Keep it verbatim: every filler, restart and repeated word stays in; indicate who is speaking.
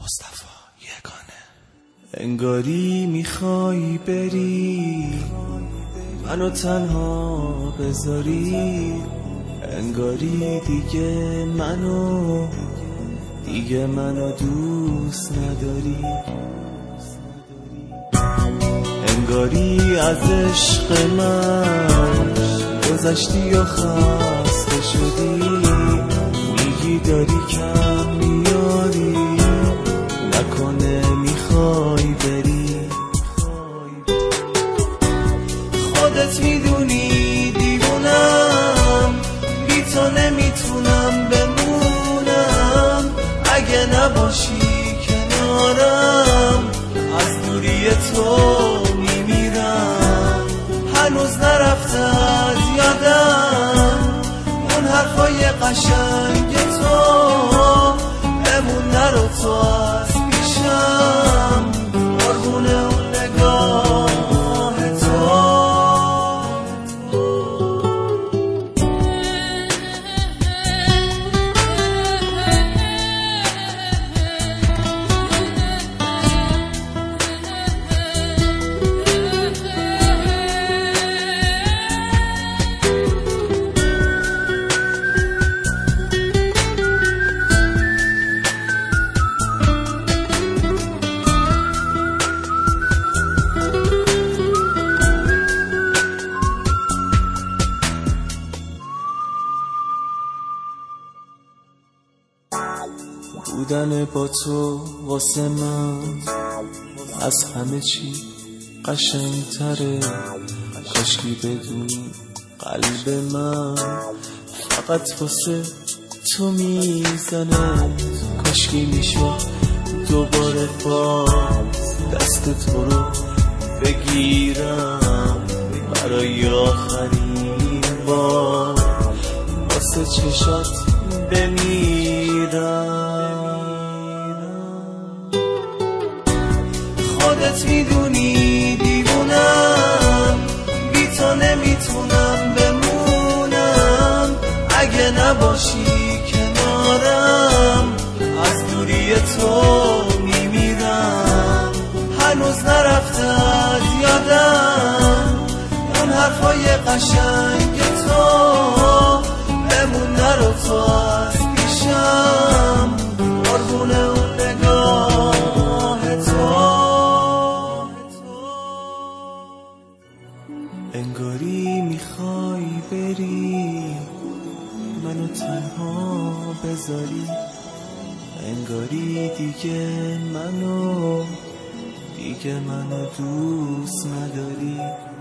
Speaker 1: مصطفی یگانه. انگاری میخوای بری منو تنها بذاری، انگاری دیگه منو دیگه منو دوست نداری، انگاری از عشق من گذشتی و خسته شدی، میگی داری کم میاری، نکنه میخوای بری. خودت میدونی دیوونم، بی تو نمیتونم بمونم، اگه نباشی کنارم از دوری تو میمیرم. هنوز نرفته از یادم اون حرفای قشنگ تو، بمون نرو تو از پیشم، قربون اون نگاه تو. بودن با تو واسه من از همه چی قشنگتره، کاشکی بدونی قلب من فقط واسه تو میزنه، کاشکی میشد دوباره باز دست تو رو بگیرم برای آخرین بار، واسه چشات بمیرم. خودت میدونی دیوونم، بی تو نمیتونم بمونم، اگه نباشی کنارم از دوری تو میمیرم. هنوز نرفته از یادم اون حرفای قشنگ تو، بمون نرو تو از پیشم، قربون اون نگاه تو. انگاری میخوای بری منو تنها بذاری، انگاری دیگه منو دیگه منو دوست نداری.